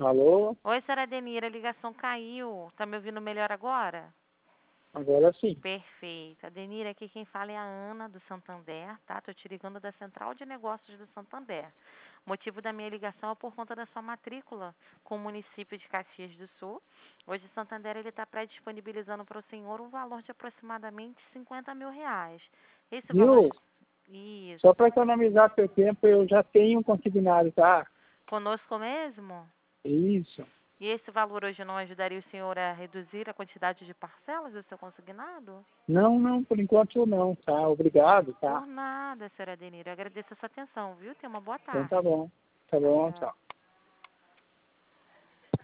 Alô? Oi, senhora Adenira, a ligação caiu. Tá me ouvindo melhor agora? Agora sim. Perfeito. Adenira, aqui quem fala é a Ana, do Santander, tá? Tô te ligando da Central de Negócios do Santander. O motivo da minha ligação é por conta da sua matrícula com o município de Caxias do Sul. Hoje o Santander está pré-disponibilizando para o senhor um valor de aproximadamente R$ 50.000. Esse valor... Viu? Isso. Só para economizar seu tempo, eu já tenho um consignado, tá? Conosco mesmo? Isso. E esse valor hoje não ajudaria o senhor a reduzir a quantidade de parcelas do seu consignado? Não, não, por enquanto não, tá? Obrigado, tá? Por nada, senhora Adenira. Eu agradeço a sua atenção, viu? Tenha uma boa Então tarde. tá bom. Tá bom, Tchau. tchau.